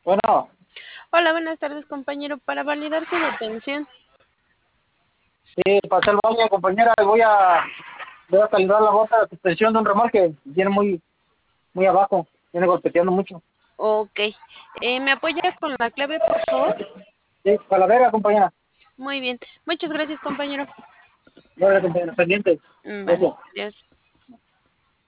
Bueno, Hola, buenas tardes, compañero. Para validar su detención. sí, pasé el baño, compañera, y voy a calibrar la bota de suspensión de un remolque. Viene muy abajo, viene golpeteando mucho. Ok. ¿Me apoya con la clave, por favor? Sí, calavera, compañera. Muy bien. Muchas gracias, compañero. Vale, compañera, pendiente. Vale, Eso. adiós.